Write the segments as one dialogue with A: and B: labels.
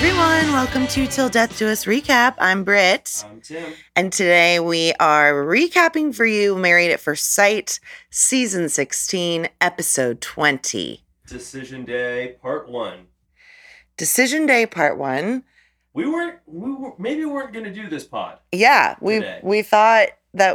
A: everyone. Welcome to Till Death Do Us Recap. I'm Britt.
B: I'm Tim.
A: And today we are recapping for you Married at First Sight, Season 16, Episode 20.
B: Decision Day, Part 1.
A: Decision Day, Part 1.
B: We weren't going to do this pod.
A: Yeah, we thought that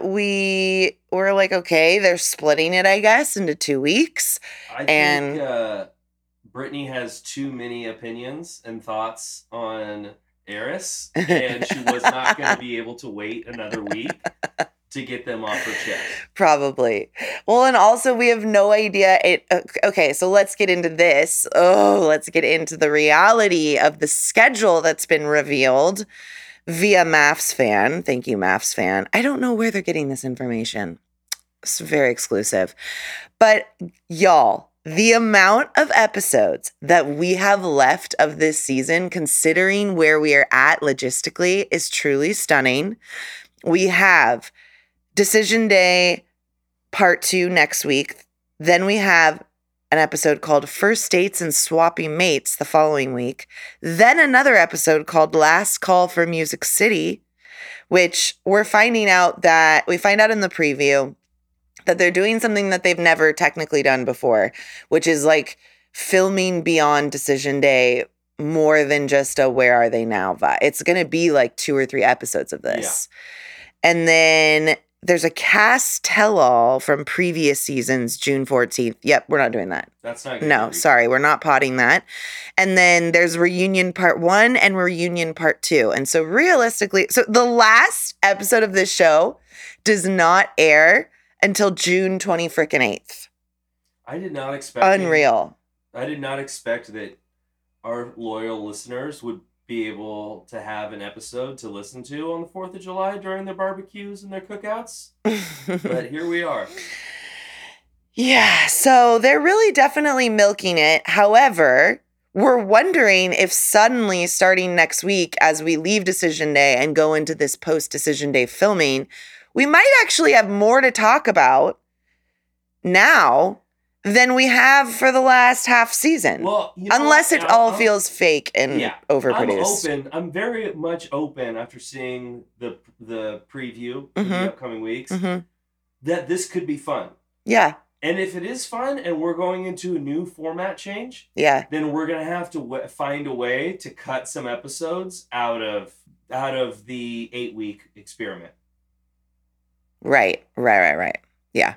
A: we were like, okay, they're splitting it, I guess, into 2 weeks.
B: I think Brittany has too many opinions and thoughts on Eris, and she was not going to be able to wait another week to get them off her chest.
A: Probably. Well, and also we have no idea. Okay, so let's get into this. Let's get into the reality of the schedule that's been revealed via Maths Fan. Thank you, Maths Fan. I don't know where they're getting this information. It's very exclusive. But y'all, the amount of episodes that we have left of this season, considering where we are at logistically, is truly stunning. We have Decision Day Part 2 next week. Then we have an episode called First Dates and Swapping Mates the following week. Then another episode called Last Call for Music City, which we find out in the preview that they're doing something that they've never technically done before, which is like filming beyond Decision Day more than just a Where Are They Now vibe. It's going to be like 2 or 3 episodes of this. Yeah. And then there's a cast tell-all from previous seasons, June 14th. Yep, we're not doing that.
B: That's not good.
A: No, sorry, we're not potting that. And then there's Reunion Part 1 and Reunion Part 2. And so realistically, the last episode of this show does not air until June 28th.
B: I did not expect
A: Unreal.
B: I did not expect that our loyal listeners would be able to have an episode to listen to on the 4th of July during their barbecues and their cookouts. But here we are.
A: Yeah, so they're really definitely milking it. However, we're wondering if suddenly starting next week as we leave Decision Day and go into this post-Decision Day filming, we might actually have more to talk about now than we have for the last half season. Well, unless it all feels fake and overproduced.
B: I'm very much open after seeing the preview for the upcoming weeks that this could be fun.
A: Yeah.
B: And if it is fun and we're going into a new format change, then we're going to have to find a way to cut some episodes out of the 8-week experiment.
A: Right. Yeah.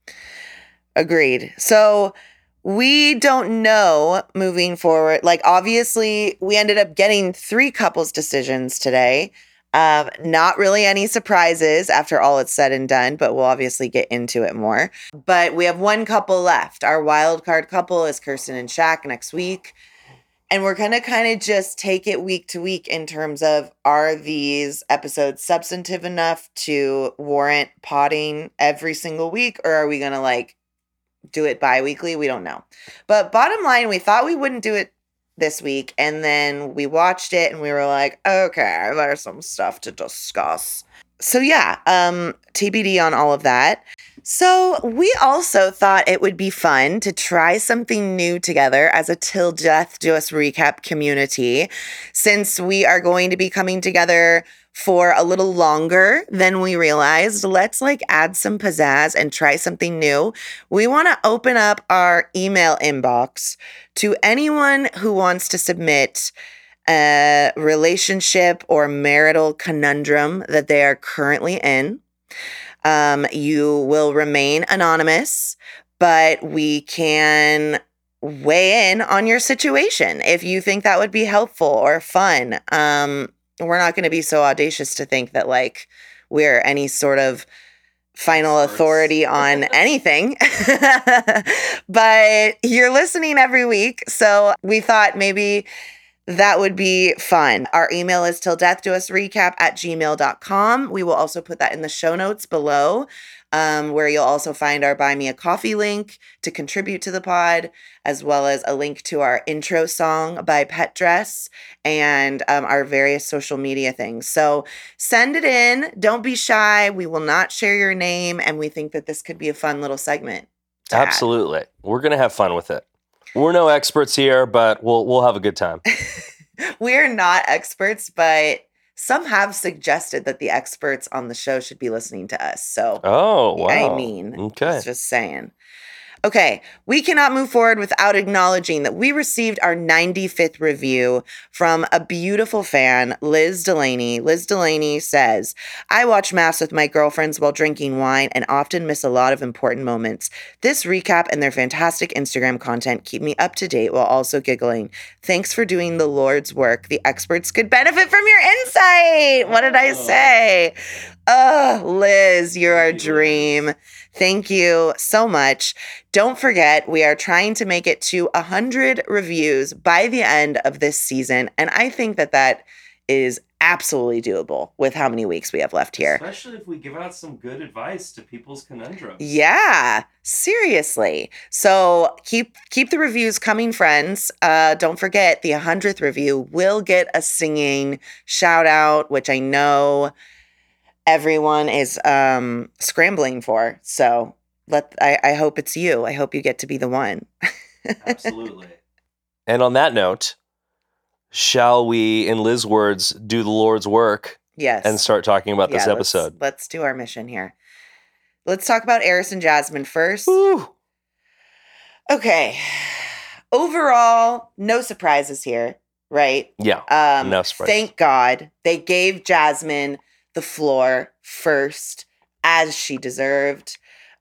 A: Agreed. So we don't know moving forward. Like, obviously, we ended up getting 3 couples decisions today. Not really any surprises after all it's said and done, but we'll obviously get into it more. But we have 1 couple left. Our wild card couple is Kirsten and Shaq next week. And we're going to kind of just take it week to week in terms of, are these episodes substantive enough to warrant potting every single week? Or are we going to do it bi-weekly? We don't know. But bottom line, we thought we wouldn't do it this week. And then we watched it and we were like, okay, there's some stuff to discuss. So yeah, TBD on all of that. So we also thought it would be fun to try something new together as a Till Death Do Us Recap community, since we are going to be coming together for a little longer than we realized. Let's add some pizzazz and try something new. We want to open up our email inbox to anyone who wants to submit a relationship or marital conundrum that they are currently in. You will remain anonymous, but we can weigh in on your situation if you think that would be helpful or fun. We're not going to be so audacious to think that we're any sort of final authority on anything, but you're listening every week. So we thought maybe that would be fun. Our email is tilldeathdousrecap@gmail.com. We will also put that in the show notes below, where you'll also find our Buy Me a Coffee link to contribute to the pod, as well as a link to our intro song by Pet Dress and our various social media things. So send it in. Don't be shy. We will not share your name, and we think that this could be a fun little segment.
B: Absolutely. We're going to have fun with it. We're no experts here, but we'll have a good time.
A: We're not experts, but some have suggested that the experts on the show should be listening to us. So,
C: Oh, wow.
A: I mean,
C: Okay.
A: just saying. Okay, we cannot move forward without acknowledging that we received our 95th review from a beautiful fan, Liz Delaney. Liz Delaney says, I watch Mass with my girlfriends while drinking wine and often miss a lot of important moments. This recap and their fantastic Instagram content keep me up to date while also giggling. Thanks for doing the Lord's work. The experts could benefit from your insight. What did I say? Oh, Liz, you're a dream. Thank you so much. Don't forget, we are trying to make it to 100 reviews by the end of this season. And I think that that is absolutely doable with how many weeks we have left here.
B: Especially if we give out some good advice to people's conundrums.
A: Yeah, seriously. So keep the reviews coming, friends. Don't forget, the 100th review will get a singing shout out, which I know everyone is scrambling for. So I hope it's you. I hope you get to be the one.
B: Absolutely.
C: And on that note, shall we, in Liz's words, do the Lord's work
A: Yes.
C: and start talking about this episode?
A: Let's do our mission here. Let's talk about Eris and Jasmine first.
C: Woo.
A: Okay. Overall, no surprises here, right?
C: Yeah, no surprise.
A: Thank God they gave Jasmine the floor first, as she deserved.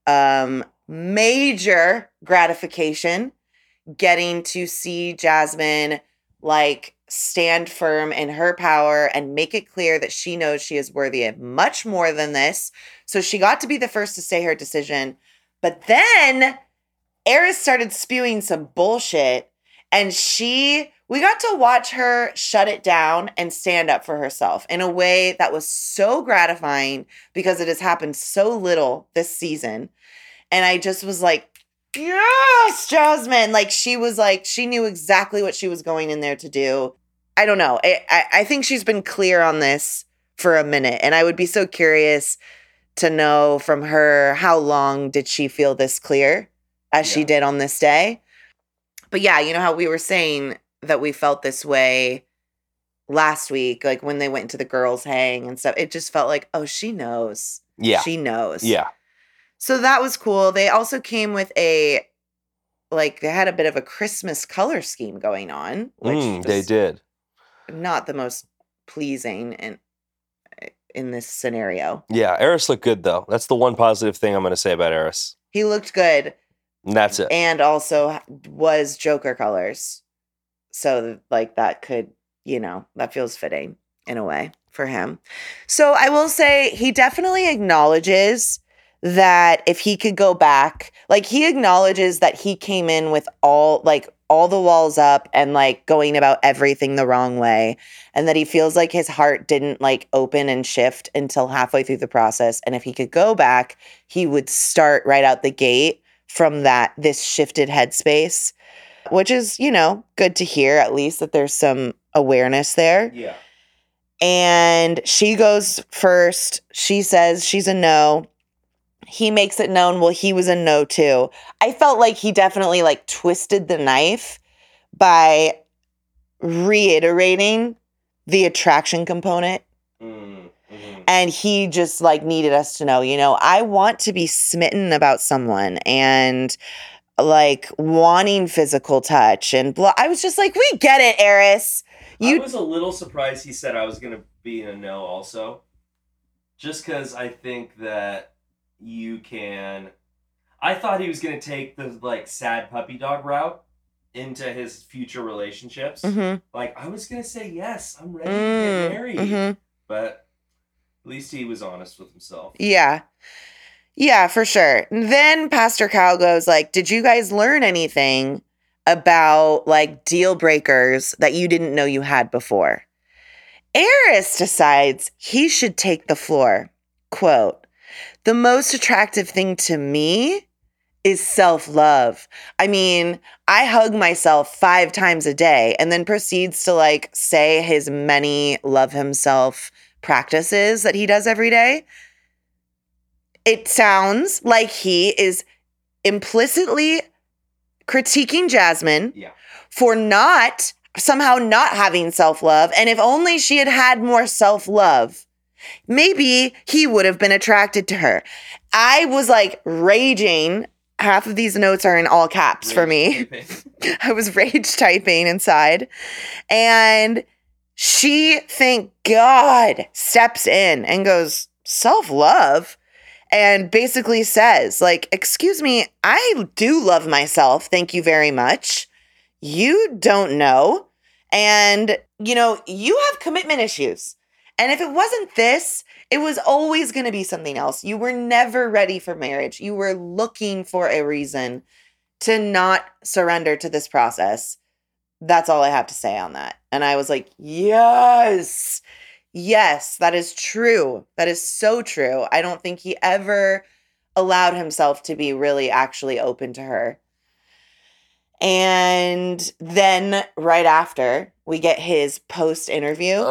A: Major gratification getting to see Jasmine like stand firm in her power and make it clear that she knows she is worthy of much more than this. So she got to be the first to say her decision. But then Eris started spewing some bullshit, and we got to watch her shut it down and stand up for herself in a way that was so gratifying because it has happened so little this season. And I just was like, yes, Jasmine. Like, she knew exactly what she was going in there to do. I don't know. I think she's been clear on this for a minute. And I would be so curious to know from her, how long did she feel this clear as she did on this day? But yeah, you know how we were saying that we felt this way last week, like when they went into the girls' hang and stuff. It just felt like, oh, she knows.
C: Yeah.
A: She knows.
C: Yeah.
A: So that was cool. They also came with they had a bit of a Christmas color scheme going on, which
C: they did.
A: Not the most pleasing in this scenario.
C: Yeah, Eris looked good, though. That's the one positive thing I'm going to say about Eris.
A: He looked good.
C: And that's it.
A: And also was Joker colors. So, like, that could, that feels fitting in a way for him. So I will say he definitely acknowledges that if he could go back, like, he acknowledges that he came in with all the walls up and like going about everything the wrong way, and that he feels like his heart didn't like open and shift until halfway through the process. And if he could go back, he would start right out the gate from this shifted headspace, which is, good to hear, at least that there's some awareness there.
B: Yeah.
A: And she goes first. She says she's a no. He makes it known, well, he was a no too. I felt like he definitely like twisted the knife by reiterating the attraction component.
B: Mm-hmm.
A: And he just like needed us to know, I want to be smitten about someone and like wanting physical touch and blah. I was just like, we get it, Eris.
B: I was a little surprised he said I was going to be a no also. Just because I think that I thought he was going to take the like sad puppy dog route into his future relationships.
A: Mm-hmm.
B: Like, I was going to say, yes, I'm ready to get married.
A: Mm-hmm.
B: But at least he was honest with himself.
A: Yeah. Yeah, for sure. Then Pastor Cal goes like, did you guys learn anything about like deal breakers that you didn't know you had before? Eris decides he should take the floor. Quote, the most attractive thing to me is self-love. I mean, I hug myself 5 times a day, and then proceeds to like say his many love himself practices that he does every day. It sounds like he is implicitly critiquing Jasmine for not somehow not having self-love. And if only she had had more self-love, maybe he would have been attracted to her. I was like raging. Half of these notes are in all caps for me. I was rage typing inside. And she, thank God, steps in and goes, self-love? And basically says, like, excuse me, I do love myself. Thank you very much. You don't know. And, you know, you have commitment issues. And if it wasn't this, it was always going to be something else. You were never ready for marriage. You were looking for a reason to not surrender to this process. That's all I have to say on that. And I was like, yes, that is true. That is so true. I don't think he ever allowed himself to be really actually open to her. And then right after, we get his post interview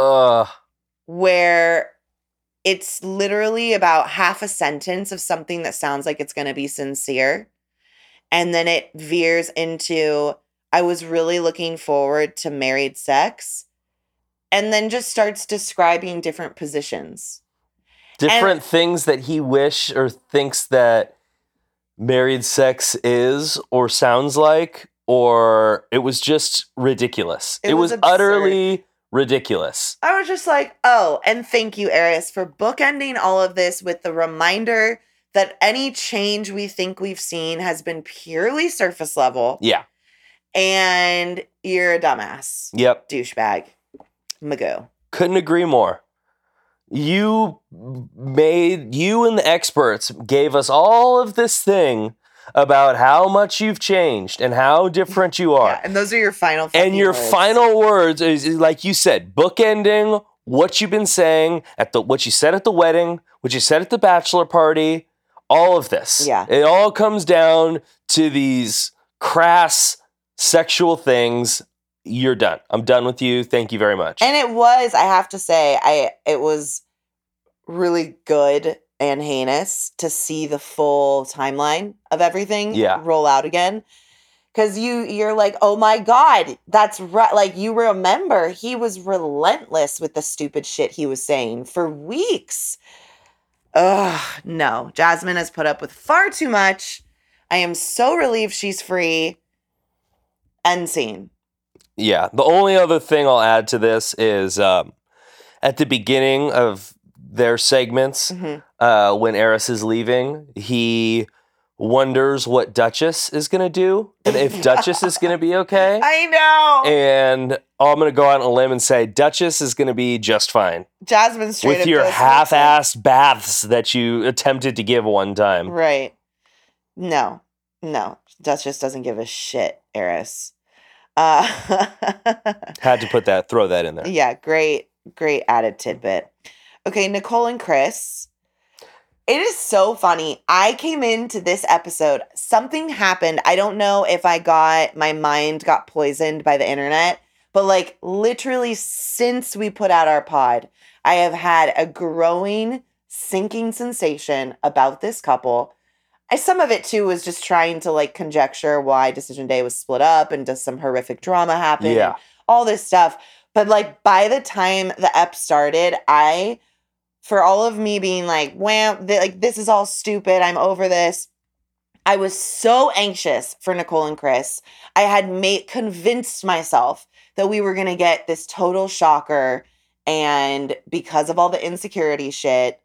A: where it's literally about half a sentence of something that sounds like it's going to be sincere. And then it veers into, I was really looking forward to married sex. And then just starts describing different positions.
C: Different things that he wish or thinks that married sex is or sounds like, or it was just ridiculous. It was utterly ridiculous.
A: I was just like, oh, and thank you, Eris, for bookending all of this with the reminder that any change we think we've seen has been purely surface level.
C: Yeah.
A: And you're a dumbass.
C: Yep.
A: Douchebag. Magoo.
C: Couldn't agree more. You and the experts gave us all of this thing about how much you've changed and how different you are.
A: Yeah, and those are your final
C: And your
A: words.
C: final words is like you said, bookending what you've been saying what you said at the wedding, what you said at the bachelor party, all of this.
A: Yeah.
C: It all comes down to these crass sexual things. You're done. I'm done with you. Thank you very much.
A: And it was, I have to say, it was really good and heinous to see the full timeline of everything roll out again. Because you're like, oh my God, that's right. Like, you remember he was relentless with the stupid shit he was saying for weeks. Ugh, no. Jasmine has put up with far too much. I am so relieved she's free. End scene.
C: Yeah. The only other thing I'll add to this is at the beginning of their segments, when Eris is leaving, he wonders what Duchess is going to do and if Duchess is going to be okay.
A: I know.
C: And I'm going to go out on a limb and say Duchess is going to be just fine.
A: Jasmine straight
C: with your half-assed baths that you attempted to give one time.
A: Right. No. Duchess doesn't give a shit, Eris.
C: Had to throw that in there.
A: Yeah, great added tidbit. Okay, Nicole and Chris. It is so funny. I came into this episode, something happened. I don't know if my mind got poisoned by the internet, but like literally since we put out our pod, I have had a growing sinking sensation about this couple. Some of it too was just trying to like conjecture why Decision Day was split up and does some horrific drama happen.
C: Yeah.
A: All this stuff. But like by the time the ep started, for all of me being like, this is all stupid, I'm over this, I was so anxious for Nicole and Chris. I had convinced myself that we were going to get this total shocker. And because of all the insecurity shit,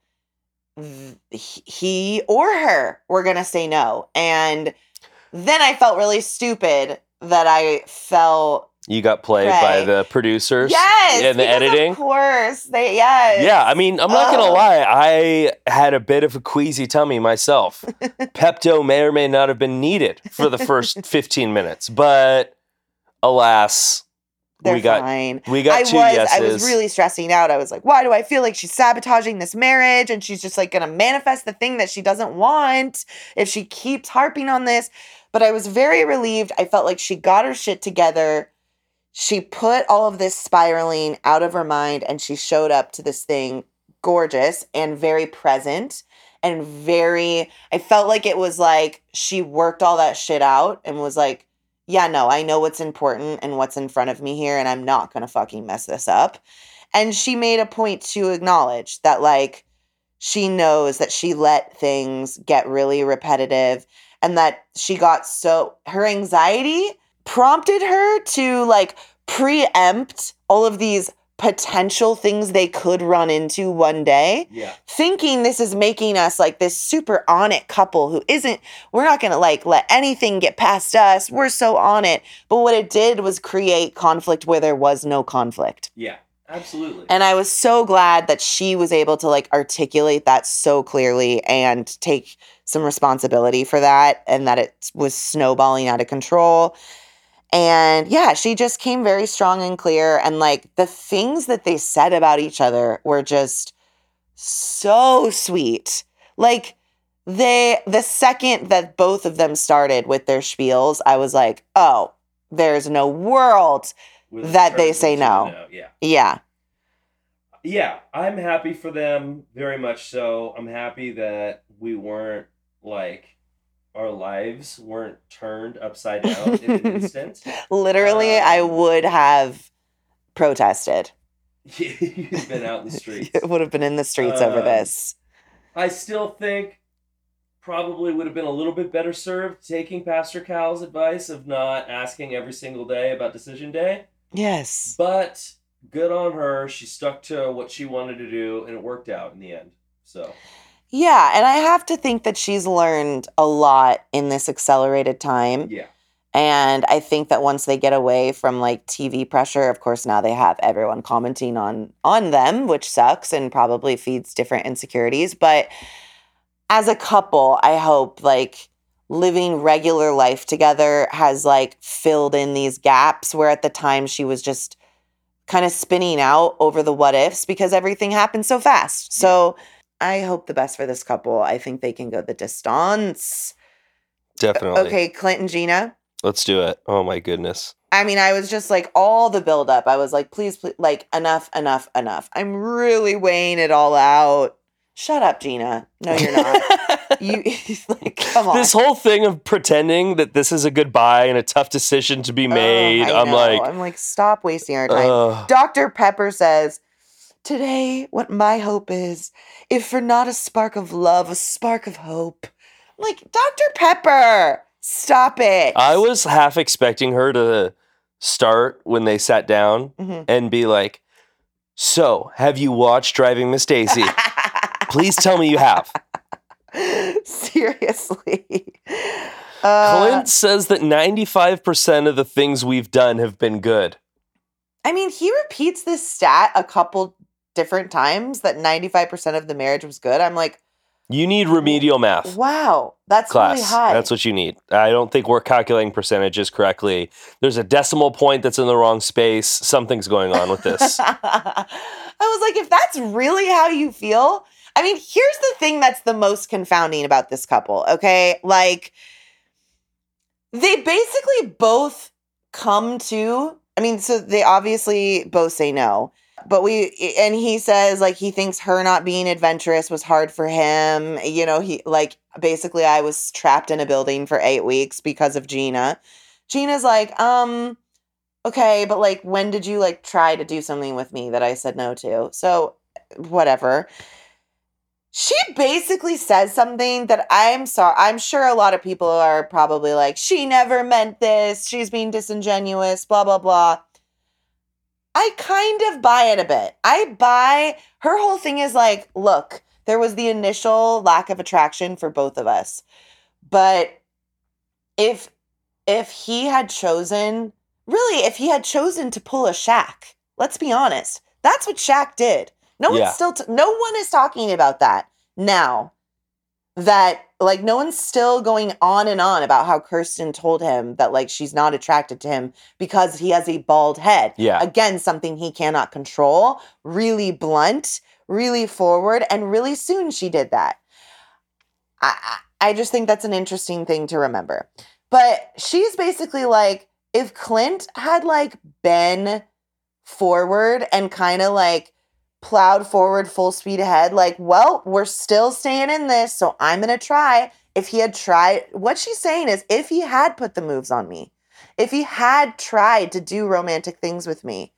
A: he or her were going to say no. And then I felt really stupid that I felt...
C: You got played by the producers?
A: Yes!
C: And the editing?
A: Of course. Yes.
C: Yeah, I mean, I'm not going to lie. I had a bit of a queasy tummy myself. Pepto may or may not have been needed for the first 15 minutes. But alas, we got
A: fine.
C: We got two yeses.
A: I was really stressing out. I was like, why do I feel like she's sabotaging this marriage? And she's just like going to manifest the thing that she doesn't want if she keeps harping on this. But I was very relieved. I felt like she got her shit together. She put all of this spiraling out of her mind and she showed up to this thing gorgeous and very present and I felt like it was like she worked all that shit out and was like, yeah, no, I know what's important and what's in front of me here, and I'm not going to fucking mess this up. And she made a point to acknowledge that, like, she knows that she let things get really repetitive and that she got her anxiety prompted her to, like, preempt all of these potential things they could run into one day.
B: Yeah.
A: Thinking this is making us like this super on it couple who we're not going to like let anything get past us. We're so on it. But what it did was create conflict where there was no conflict.
B: Yeah, absolutely.
A: And I was so glad that she was able to like articulate that so clearly and take some responsibility for that, and that it was snowballing out of control. And yeah, she just came very strong and clear. And like the things that they said about each other were just so sweet. Like the second that both of them started with their spiels, I was like, oh, there's no world that they say no.
B: Yeah.
A: Yeah.
B: Yeah, I'm happy for them, very much so. I'm happy that we weren't like, our lives weren't turned upside down in an instant.
A: Literally, I would have protested.
B: You've been out in the streets.
A: It would have been in the streets over this.
B: I still think probably would have been a little bit better served taking Pastor Cal's advice of not asking every single day about decision day.
A: Yes.
B: But good on her. She stuck to what she wanted to do, and it worked out in the end. So...
A: yeah, and I have to think that she's learned a lot in this accelerated time.
B: Yeah.
A: And I think that once they get away from like TV pressure, of course, now they have everyone commenting on them, which sucks and probably feeds different insecurities. But as a couple, I hope like living regular life together has like filled in these gaps where at the time she was just kind of spinning out over the what ifs because everything happened so fast. So I hope the best for this couple. I think they can go the distance.
C: Definitely.
A: Okay, Clint and Gina.
C: Let's do it. Oh my goodness.
A: I mean, I was just like all the buildup. I was like, please, like enough. I'm really weighing it all out. Shut up, Gina. No, you're not. You like, come on.
C: This whole thing of pretending that this is a goodbye and a tough decision to be made. I'm like,
A: stop wasting our time. Dr. Pepper says, today, what my hope is, if for not a spark of love, a spark of hope. I'm like, Dr. Pepper, stop it.
C: I was half expecting her to start when they sat down and be like, so, have you watched Driving Miss Daisy? Please tell me you have.
A: Seriously.
C: Clint says that 95% of the things we've done have been good.
A: I mean, he repeats this stat a couple different times that 95% of the marriage was good. I'm like,
C: you need remedial math.
A: Wow, that's
C: class.
A: Really high.
C: That's what you need. I don't think we're calculating percentages correctly. There's a decimal point that's in the wrong space. Something's going on with this.
A: I was like, if that's really how you feel, I mean, here's the thing that's the most confounding about this couple, okay? Like, they basically both come to, I mean, so they obviously both say no. But and he says, like, he thinks her not being adventurous was hard for him. You know, he, like, basically, I was trapped in a building for 8 weeks because of Gina. Gina's like, okay, but, like, when did you, like, try to do something with me that I said no to? So, whatever. She basically says something that I'm sure a lot of people are probably like, she never meant this. She's being disingenuous, blah, blah, blah. I kind of buy it a bit. Her whole thing is like, look, there was the initial lack of attraction for both of us. But if he had chosen to pull a Shaq, let's be honest, that's what Shaq did. No one is talking about that now. That, like, no one's still going on and on about how Kirsten told him that, like, she's not attracted to him because he has a bald head.
C: Yeah.
A: Again, something he cannot control. Really blunt, really forward, and really soon she did that. I just think that's an interesting thing to remember. But she's basically like, if Clint had, like, been forward and kind of, like, plowed forward full speed ahead, like, well, we're still staying in this, so I'm gonna try. If he had tried, what she's saying is, if he had put the moves on me, If he had tried to do romantic things with me,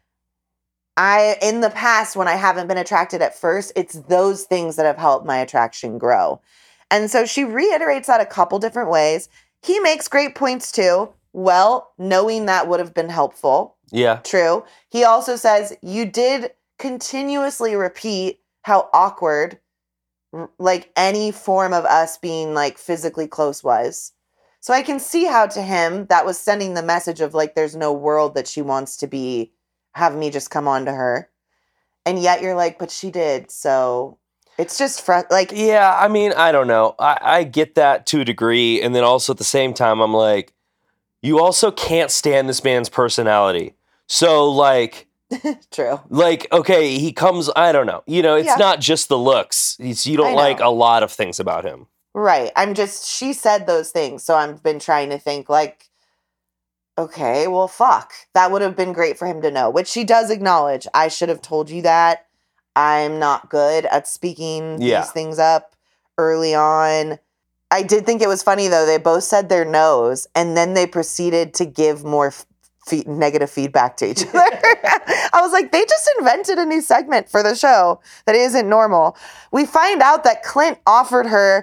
A: in the past, when I haven't been attracted at first, it's those things that have helped my attraction grow. And so she reiterates that a couple different ways. He makes great points too. Well, knowing that would have been helpful.
C: Yeah.
A: True. He also says, you did continuously repeat how awkward like any form of us being like physically close was. So I can see how to him that was sending the message of like, there's no world that she wants to have me just come on to her. And yet you're like, but she did. So it's just like,
C: yeah, I mean, I don't know. I get that to a degree. And then also at the same time, I'm like, you also can't stand this man's personality. So like,
A: true.
C: Like, okay, he comes, I don't know. It's not just the looks. You don't like a lot of things about him.
A: Right. She said those things. So I've been trying to think like, okay, well, fuck. That would have been great for him to know, which she does acknowledge. I should have told you that. I'm not good at speaking these things up early on. I did think it was funny, though. They both said their no's, and then they proceeded to give more negative feedback to each other. I was like, they just invented a new segment for the show that isn't normal. We find out that Clint offered her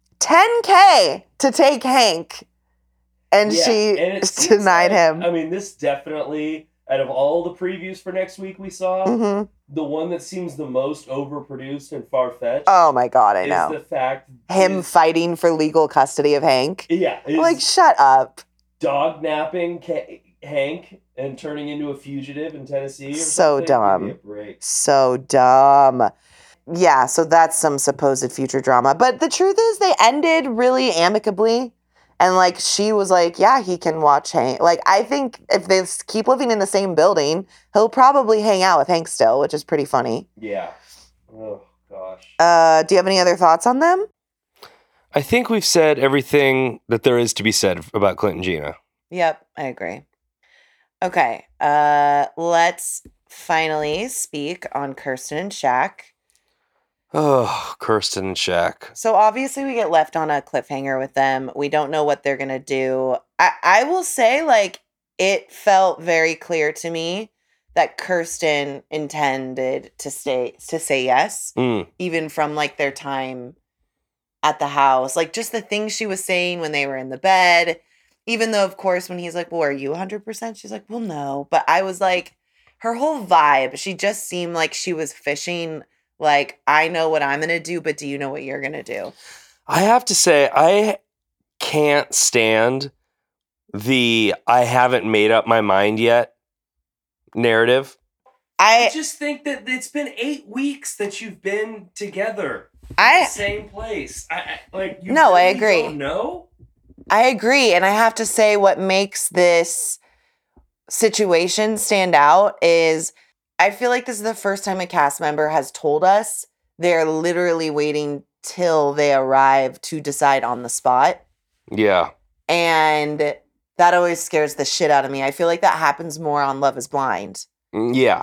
A: $10K to take Hank, and she denied him.
B: I mean, this definitely, out of all the previews for next week we saw, the one that seems the most overproduced and far-fetched.
A: Oh my God, I know.
B: Is the fact
A: him fighting for legal custody of Hank.
B: Yeah.
A: Like, shut up.
B: Dog napping Hank and turning into a fugitive in Tennessee.
A: So dumb. So dumb. Yeah, so that's some supposed future drama. But the truth is they ended really amicably. And like she was like, yeah, he can watch Hank. Like I think if they keep living in the same building, he'll probably hang out with Hank still, which is pretty funny.
B: Yeah. Oh gosh.
A: Do you have any other thoughts on them?
C: I think we've said everything that there is to be said about Clint and Gina.
A: Yep, I agree. Okay, let's finally speak on Kirsten and Shaq.
C: Oh, Kirsten and Shaq.
A: So obviously we get left on a cliffhanger with them. We don't know what they're going to do. I will say, like, it felt very clear to me that Kirsten intended to say yes, even from, like, their time at the house. Like, just the things she was saying when they were in the bed. Even though, of course, when he's like, well, are you 100%? She's like, well, no. But I was like, her whole vibe, she just seemed like she was fishing. Like, I know what I'm going to do, but do you know what you're going to do?
C: I have to say, I can't stand the I haven't made up my mind yet narrative.
B: I just think that it's been 8 weeks that you've been together in the same place. I agree. Don't know?
A: I agree. And I have to say what makes this situation stand out is I feel like this is the first time a cast member has told us they're literally waiting till they arrive to decide on the spot.
C: Yeah.
A: And that always scares the shit out of me. I feel like that happens more on Love is Blind.
C: Yeah.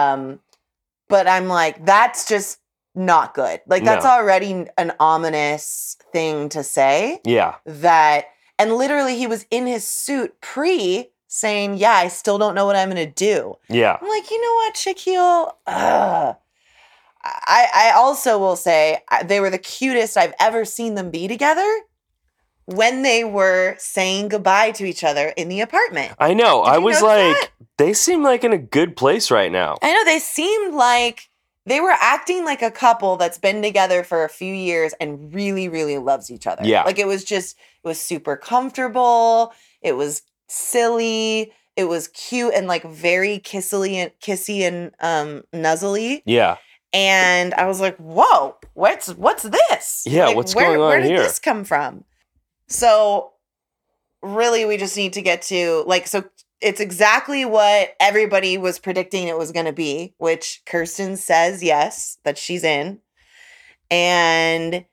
A: But I'm like, that's just not good. Like, that's already an ominous thing to say.
C: Yeah.
A: And literally he was in his suit saying, yeah, I still don't know what I'm going to do.
C: Yeah.
A: I'm like, you know what, Shaquille? I also will say they were the cutest I've ever seen them be together when they were saying goodbye to each other in the apartment.
C: I know. I was like,
A: that?
C: They seem like in a good place right now.
A: I know. They seemed like they were acting like a couple that's been together for a few years and really, really loves each other.
C: Yeah.
A: Like it was super comfortable. It was silly. It was cute and like very kissy and nuzzly.
C: Yeah.
A: And I was like, whoa, what's this?
C: Yeah,
A: like,
C: what's going on
A: here? Where
C: here?
A: did this come from? So really we just need to get to so it's exactly what everybody was predicting it was going to be, which Kirsten says yes, that she's in. And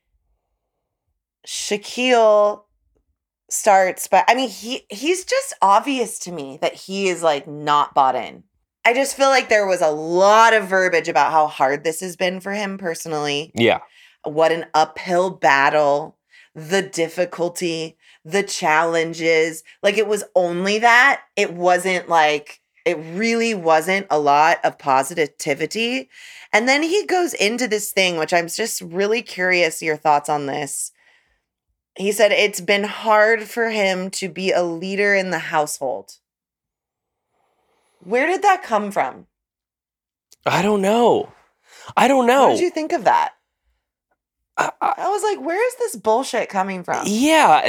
A: Shaquille starts, but I mean, he's just obvious to me that he is like not bought in. I just feel like there was a lot of verbiage about how hard this has been for him personally.
C: Yeah.
A: What an uphill battle. the difficulty, the challenges. Like it was only that. It wasn't like, it really wasn't a lot of positivity. And then he goes into this thing, which I'm just really curious your thoughts on this. He said it's been hard for him to be a leader in the household. Where did that come from?
C: I don't know.
A: What did you think of that? I was like, where is this bullshit coming from?
C: Yeah,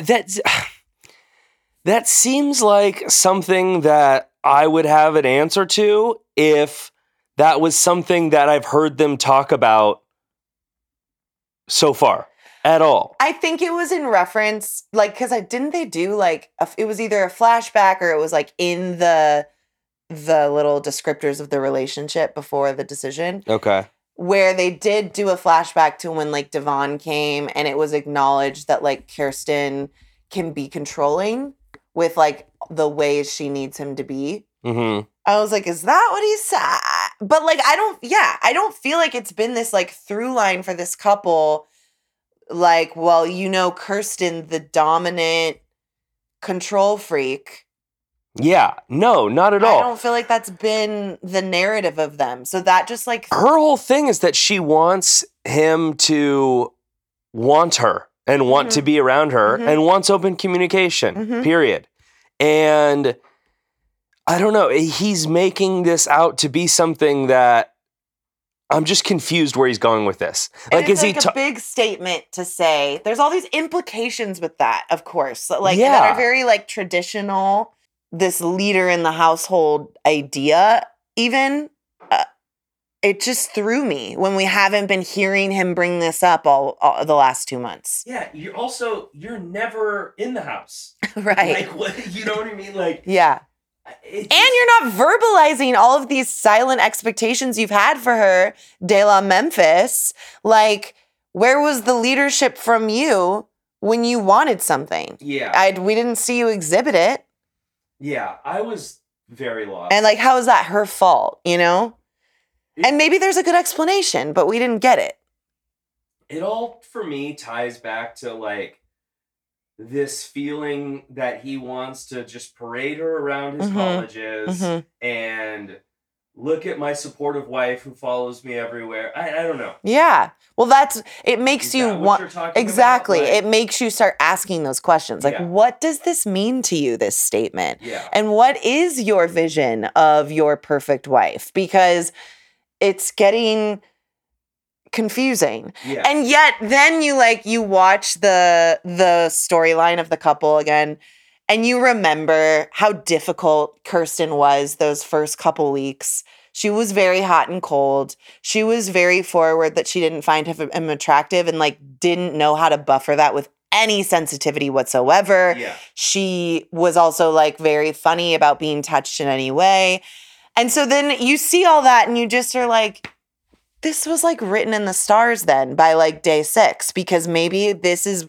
C: that seems like something that I would have an answer to if that was something that I've heard them talk about so far at all.
A: I think it was in reference, like, because didn't they do like, it was either a flashback or it was like in the little descriptors of the relationship before the decision.
C: Okay.
A: Where they did do a flashback to when like Devon came and it was acknowledged that like Kirsten can be controlling with like the ways she needs him to be.
C: Mm-hmm.
A: I was like, is that what he said? But like, I don't feel like it's been this like through line for this couple. Like, well, Kirsten, the dominant control freak.
C: Yeah, no, not at all.
A: I don't feel like that's been the narrative of them. So that just like...
C: Her whole thing is that she wants him to want her and want to be around her and wants open communication, period. And I don't know, he's making this out to be something that I'm just confused where he's going with this.
A: Like, it's like a big statement to say. There's all these implications with that, of course. Like, that are very like traditional... this leader in the household idea, even, it just threw me when we haven't been hearing him bring this up all the last 2 months.
B: Yeah, you're never in the house.
A: Right.
B: Like, what, you know what I mean? Like,
A: yeah. And you're not verbalizing all of these silent expectations you've had for her, De La Memphis. Like, where was the leadership from you when you wanted something?
B: Yeah.
A: We didn't see you exhibit it.
B: Yeah, I was very lost.
A: And like, how is that her fault, and maybe there's a good explanation, but we didn't get it.
B: It all, for me, ties back to like this feeling that he wants to just parade her around his colleges and look at my supportive wife who follows me everywhere. I don't know.
A: Yeah. Well, it makes you want, exactly.
B: Like,
A: it makes you start asking those questions. Like, what does this mean to you, this statement?
B: Yeah.
A: And what is your vision of your perfect wife? Because it's getting confusing.
B: Yeah.
A: And yet then you watch the storyline of the couple again, and you remember how difficult Kirsten was those first couple weeks. She was very hot and cold. She was very forward that she didn't find him attractive and like didn't know how to buffer that with any sensitivity whatsoever.
B: Yeah.
A: She was also like very funny about being touched in any way. And so then you see all that and you just are like, this was like written in the stars then by like day 6, because maybe this is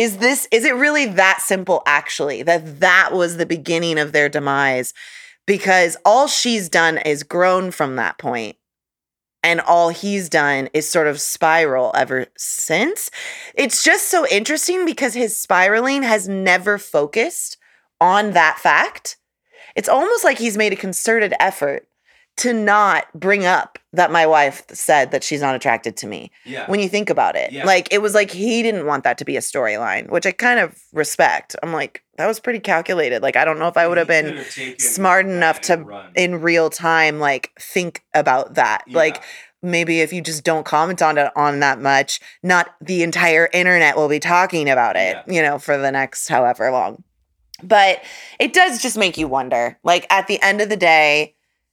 A: it really that simple actually, that was the beginning of their demise? Because all she's done is grown from that point, and all he's done is sort of spiral ever since. It's just so interesting because his spiraling has never focused on that fact. It's almost like he's made a concerted effort to not bring up that my wife said that she's not attracted to me.
B: Yeah.
A: When you think about it.
B: Yeah.
A: Like, it was like he didn't want that to be a storyline, which I kind of respect. I'm like, that was pretty calculated. Like, I don't know if I would have been smart enough to, in real time, like, think about that.
B: Yeah.
A: Like, maybe if you just don't comment on it on that much, not the entire internet will be talking about it, for the next however long. But it does just make you wonder. Like, at the end of the day,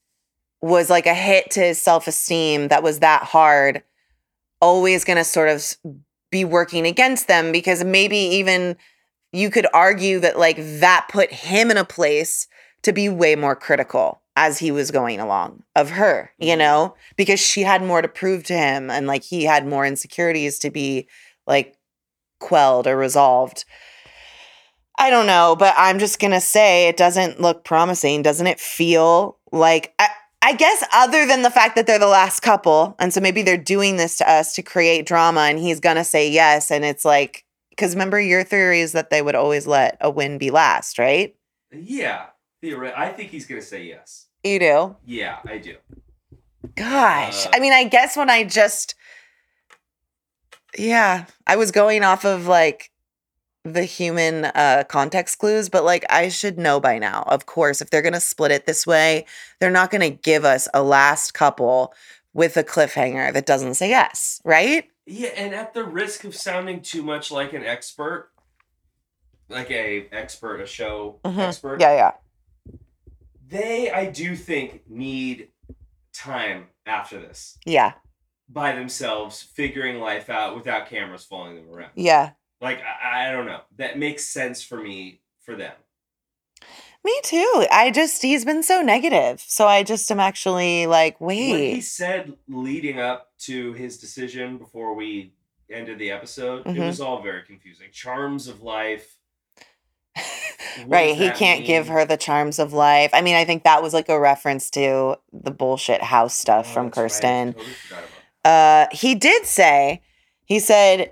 A: was like a hit to his self-esteem that was that hard, always going to sort of be working against them, because maybe even you could argue that like that put him in a place to be way more critical as he was going along of her, because she had more to prove to him, and like he had more insecurities to be like quelled or resolved. I don't know, but I'm just going to say it doesn't look promising. Doesn't it feel like... I guess other than the fact that they're the last couple, and so maybe they're doing this to us to create drama, and he's going to say yes, and it's like, because remember your theory is that they would always let a win be last, right?
B: Yeah. I think he's going to say yes.
A: You do?
B: Yeah, I do.
A: Gosh. I mean, I guess when I was going off of like the human context clues, but like I should know by now. Of course, if they're going to split it this way, they're not going to give us a last couple with a cliffhanger that doesn't say yes, right?
B: Yeah, and at the risk of sounding too much like an expert, like a show expert.
A: Yeah.
B: They, I do think, need time after this.
A: Yeah.
B: By themselves, figuring life out without cameras following them around.
A: Yeah.
B: Like, I don't know. That makes sense for me, for them.
A: Me too. He's been so negative. So I just am actually like, wait.
B: What he said leading up to his decision before we ended the episode, it was all very confusing. Charms of life.
A: Right. He can't give her the charms of life. I mean, I think that was like a reference to the bullshit house stuff from Kirsten.
B: Right. I totally forgot about that.
A: He said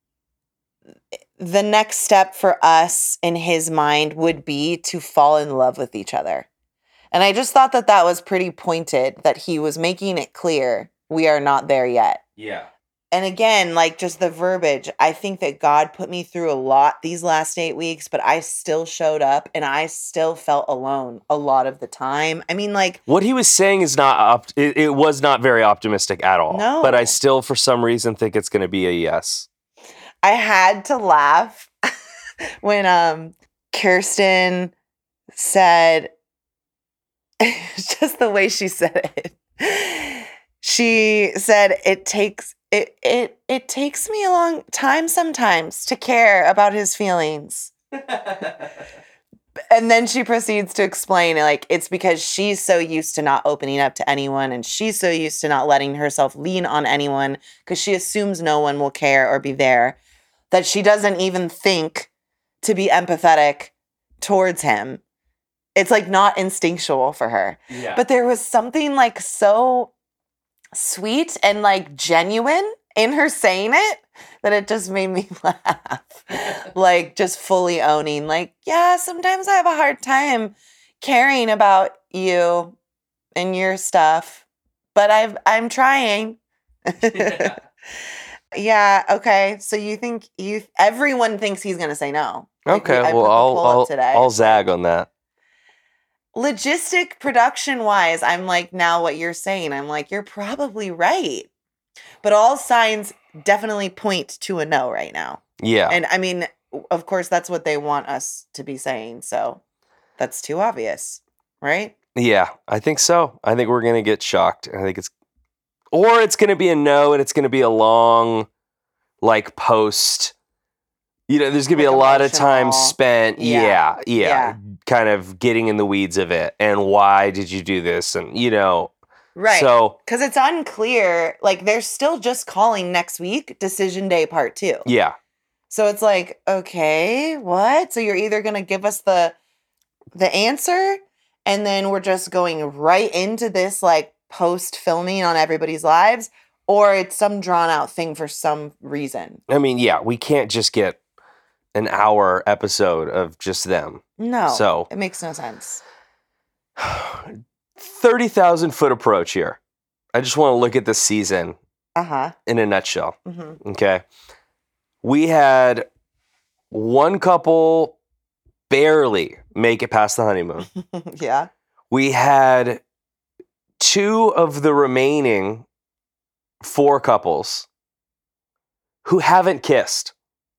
A: the next step for us in his mind would be to fall in love with each other. And I just thought that was pretty pointed, that he was making it clear we are not there yet.
B: Yeah.
A: And again, like just the verbiage, I think that God put me through a lot these last 8 weeks, but I still showed up and I still felt alone a lot of the time. I mean, like,
C: what he was saying is not, it was not very optimistic at all.
A: No.
C: But I still, for some reason, think it's going to be a yes.
A: I had to laugh when Kirsten said, just the way she said it. She said, it takes me a long time sometimes to care about his feelings. And then she proceeds to explain, like, it's because she's so used to not opening up to anyone, and she's so used to not letting herself lean on anyone because she assumes no one will care or be there, that she doesn't even think to be empathetic towards him. It's like not instinctual for her.
B: Yeah.
A: But there was something like so sweet and like genuine in her saying it that it just made me laugh. Like just fully owning, like, yeah, sometimes I have a hard time caring about you and your stuff, but I'm trying.
B: Yeah.
A: Yeah, okay. So you think everyone thinks he's gonna say no. Like,
C: Okay,
A: I put
C: well,
A: the poll up today.
C: I'll zag on that.
A: Logistic production wise, I'm like, now what you're saying, I'm like, you're probably right. But all signs definitely point to a no right now.
C: Yeah.
A: And I mean, of course, that's what they want us to be saying. So that's too obvious, right?
C: Yeah, I think so. I think we're going to get shocked. I think it's going to be a no, and it's going to be a long, like, post. You know, there's going to be
A: Like
C: a lot of
A: emotional.
C: time spent.
A: Yeah.
C: Yeah. Kind of getting in the weeds of it. And why did you do this? And, you know.
A: Right.
C: So.
A: Because it's unclear. Like, they're still just calling next week Decision Day Part 2.
C: Yeah.
A: So it's like, okay, what? So you're either going to give us the answer, and then we're just going right into this, like, post-filming on everybody's lives, or it's some drawn-out thing for some reason.
C: I mean, yeah, we can't just get an hour episode of just them.
A: No.
C: So.
A: It makes no sense.
C: 30,000 foot approach here. I just want to look at the season in a nutshell.
A: Mm-hmm.
C: Okay. We had one couple barely make it past the honeymoon.
A: Yeah.
C: We had 2 of the remaining 4 couples who haven't kissed.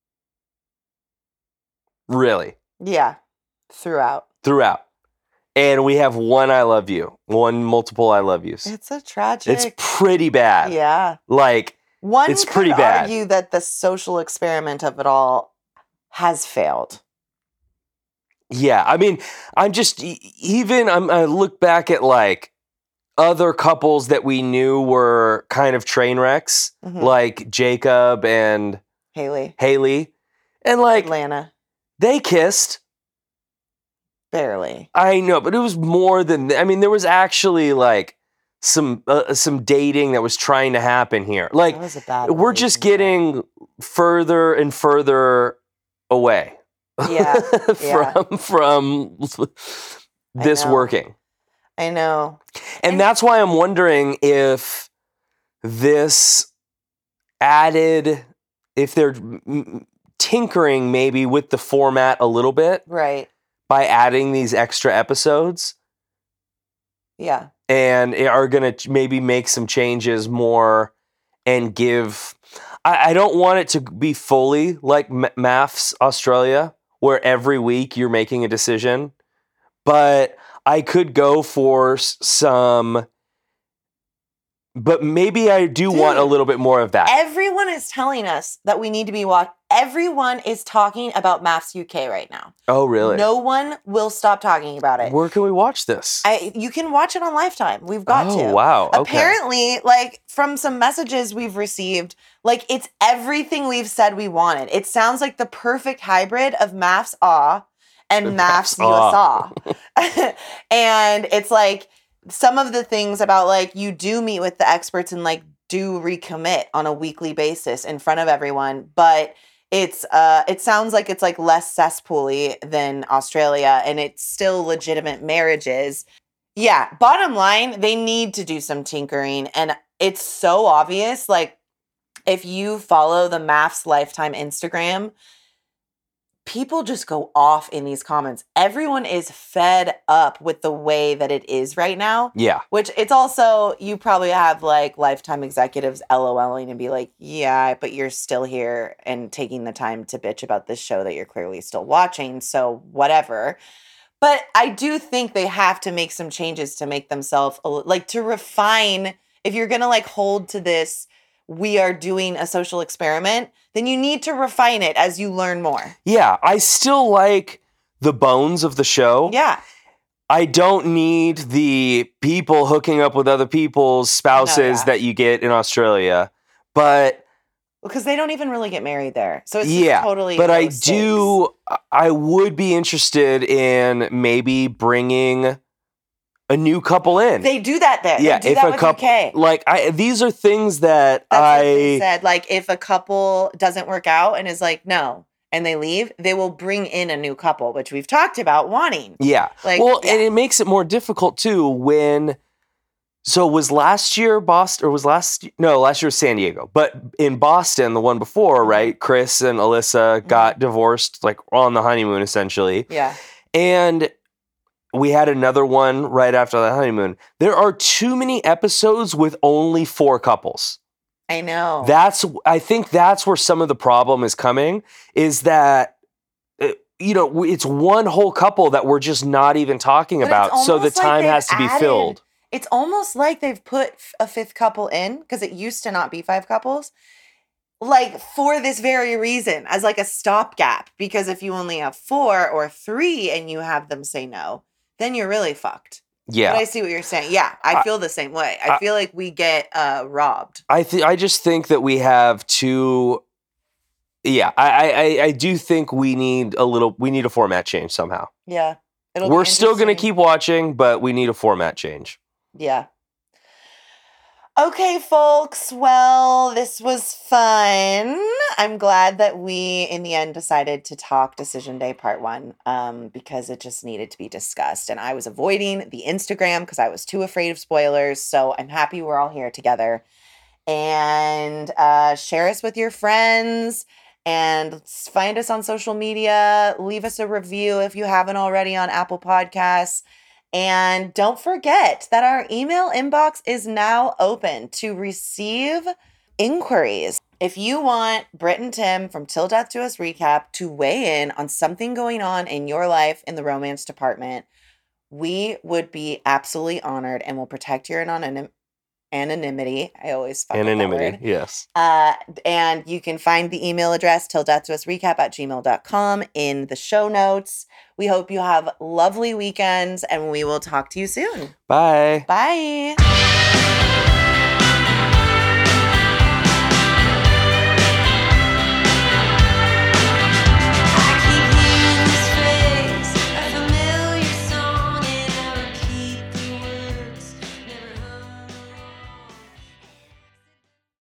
C: Really.
A: Yeah. Throughout.
C: And we have 1 I love you, 1 multiple I love yous.
A: It's a tragic.
C: It's pretty bad.
A: Yeah.
C: Like,
A: One
C: it's
A: could
C: pretty bad.
A: argue that the social experiment of it all has failed.
C: Yeah, I mean, I'm just I look back at like other couples that we knew were kind of train wrecks, like Jacob and
A: Haley,
C: and like
A: Atlanta,
C: they kissed
A: barely.
C: I know, but it was more than. I mean, there was actually like some dating that was trying to happen here. Like,
A: That was a bad
C: we're just
A: relationship.
C: getting further and further away
A: Yeah, yeah.
C: from this
A: know.
C: working.
A: I know.
C: And that's why I'm wondering if this added, if they're tinkering maybe with the format a little bit
A: Right.
C: by adding these extra episodes
A: Yeah.
C: and are going to maybe make some changes more and give... I don't want it to be fully like MAFS Australia, where every week you're making a decision, but I could go for some... But maybe I do want a little bit more of that.
A: Everyone is telling us that we need to be everyone is talking about MAFS UK right now.
C: Oh, really?
A: No one will stop talking about it.
C: Where can we watch this?
A: You can watch it on Lifetime. We've got to.
C: Oh, wow. Okay.
A: Apparently, like, from some messages we've received, like, it's everything we've said we wanted. It sounds like the perfect hybrid of MAFS Awe and MAFS USA. And it's like some of the things about, like, you do meet with the experts and, like, do recommit on a weekly basis in front of everyone, but it's it sounds like it's like less cesspool-y than Australia, and it's still legitimate marriages. Yeah, bottom line, they need to do some tinkering, and it's so obvious. Like, if you follow the MAFS Lifetime Instagram, people just go off in these comments. Everyone is fed up with the way that it is right now.
C: Yeah.
A: Which it's also, you probably have like Lifetime executives LOLing and be like, yeah, but you're still here and taking the time to bitch about this show that you're clearly still watching. So whatever. But I do think they have to make some changes to make themselves, like, to refine. If you're going to like hold to this, we are doing a social experiment, then you need to refine it as you learn more.
C: Yeah, I still like the bones of the show.
A: Yeah.
C: I don't need the people hooking up with other people's spouses that you get in Australia. But
A: because they don't even really get married there. So it's
C: yeah,
A: just totally
C: but
A: no
C: I would be interested in maybe bringing a new couple in.
A: They do that there.
C: Yeah,
A: they do that with UK.
C: Like, these are things that
A: That's what they said. Like, if a couple doesn't work out and is like, no, and they leave, they will bring in a new couple, which we've talked about wanting.
C: Yeah.
A: Like,
C: well, and it makes it more difficult too when... So was last year Boston, or was last year was San Diego. But in Boston, the one before, right, Chris and Alyssa got divorced, like, on the honeymoon, essentially.
A: Yeah. And
C: we had another one right after the honeymoon. There are too many episodes with only 4 couples.
A: I know.
C: I think that's where some of the problem is coming, is that, it's one whole couple that we're just not even talking about. So the time has to be filled.
A: It's almost like they've put a 5th couple in, because it used to not be 5 couples, like, for this very reason, as like a stopgap. Because if you only have 4 or 3 and you have them say no, then you're really fucked.
C: Yeah.
A: But I see what you're saying. Yeah, I feel the same way. I feel like we get robbed.
C: I just think that we have to... Yeah, I do think we need a format change somehow.
A: Yeah.
C: We're still going to keep watching, but we need a format change.
A: Yeah. Okay, folks. Well, this was fun. I'm glad that we, in the end, decided to talk Decision Day Part 1 because it just needed to be discussed. And I was avoiding the Instagram because I was too afraid of spoilers. So I'm happy we're all here together. And share us with your friends. And find us on social media. Leave us a review if you haven't already on Apple Podcasts. And don't forget that our email inbox is now open to receive inquiries. If you want Britt and Tim from Till Death Do Us Recap to weigh in on something going on in your life in the romance department, we would be absolutely honored and will protect your anonymity. I always fuck
C: anonymity,
A: with that word.
C: Yes.
A: And you can find the email address tilldeathdousrecap@gmail.com in the show notes. We hope you have lovely weekends, and we will talk to you soon.
C: Bye.
A: Bye.